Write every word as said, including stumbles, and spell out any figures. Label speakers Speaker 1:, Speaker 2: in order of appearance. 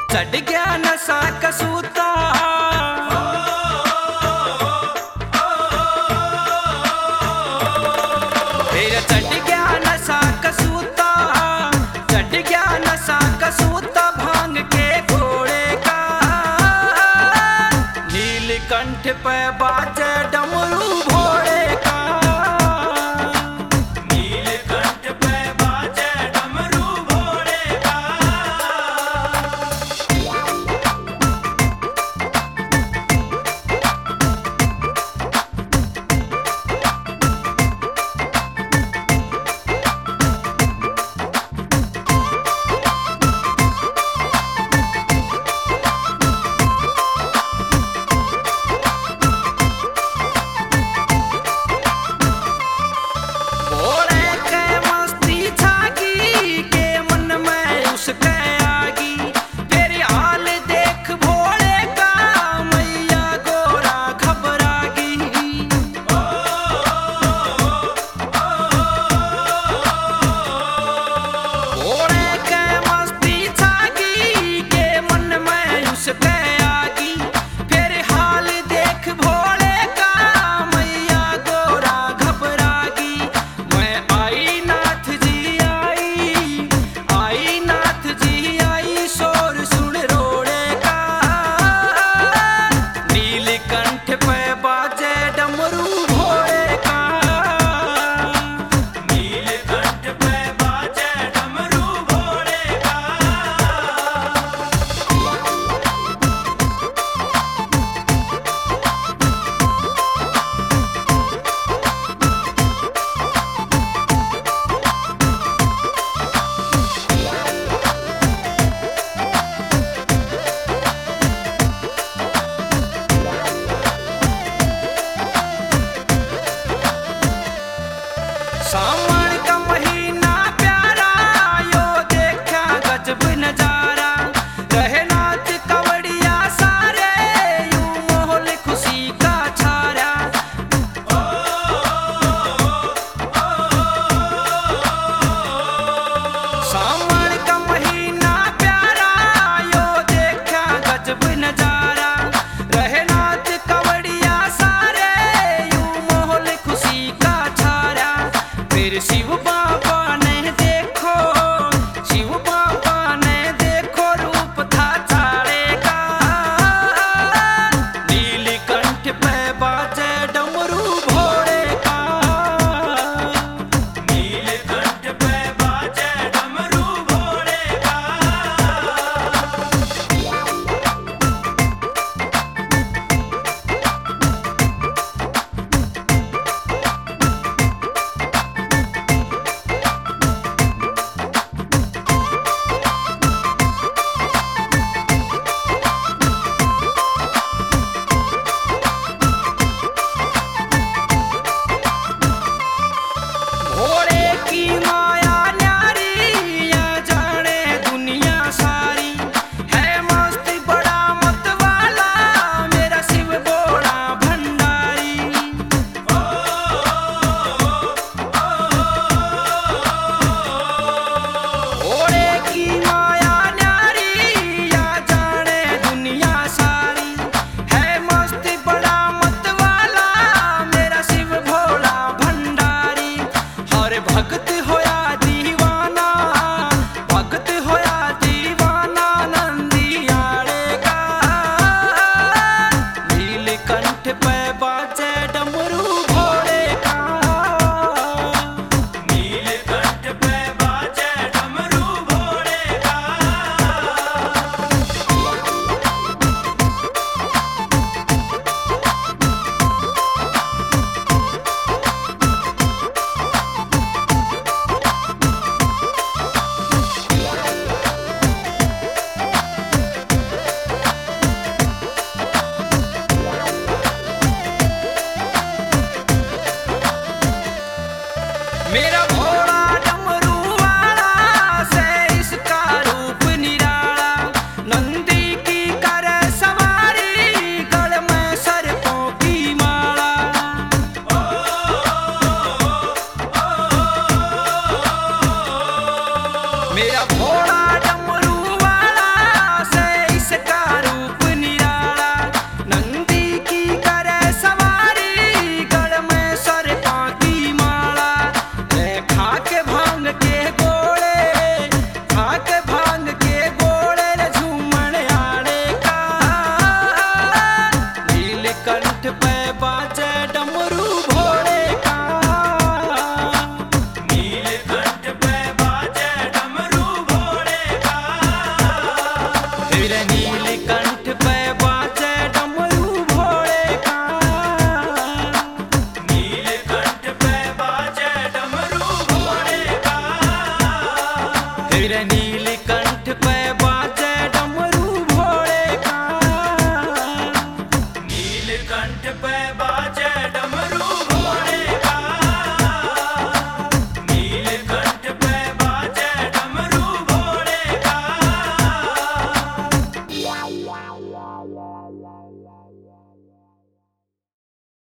Speaker 1: चढ़ गया नशा कसूता तेरा चढ़ गया नशा कसूता चढ़ गया नशा कसूता भांग के घोड़े का नीलकंठ पे बाजे डमरू भोले का नीलकंठ पे बाजे डमरू भोले का सावन का महीना प्यारा यो देखा गजब नजारा रहे नाच कवड़िया सारे यूं माहौल खुशी का छाया सावन का महीना प्यारा यो देखा गजब नजारा रहे नाच कवड़िया सारे यूं माहौल खुशी का छाया फिर शिव बाबा ने देखो शिव बाबा ने देखो रूप था चारे का नीलकंठ पे बाजे डमरू भोले का नीलकंठ पे बाजे डमरू भोले का भोले की माया न्यारी या जाने दुनिया सारी है मस्त बड़ा मत वाला मेरा शिव बोला भंडारी भोले की माया न्यारी या जाने दुनिया सारी है मस्त बड़ा मत वाला मेरा शिव भोला भंडारी हर भगत होया दीवाना भगत होया दीवाना नंदियाड़े का नीलकंठ पे बाजे डमरू भोले का नीलकंठ पे बाजे डमरू भोले का मेरा भोला डमरू वाला से इसका रूप निराला नंदी की कर सवारी गल में सर्पों की माला मेरा भोला डमरू वाला से हिरनी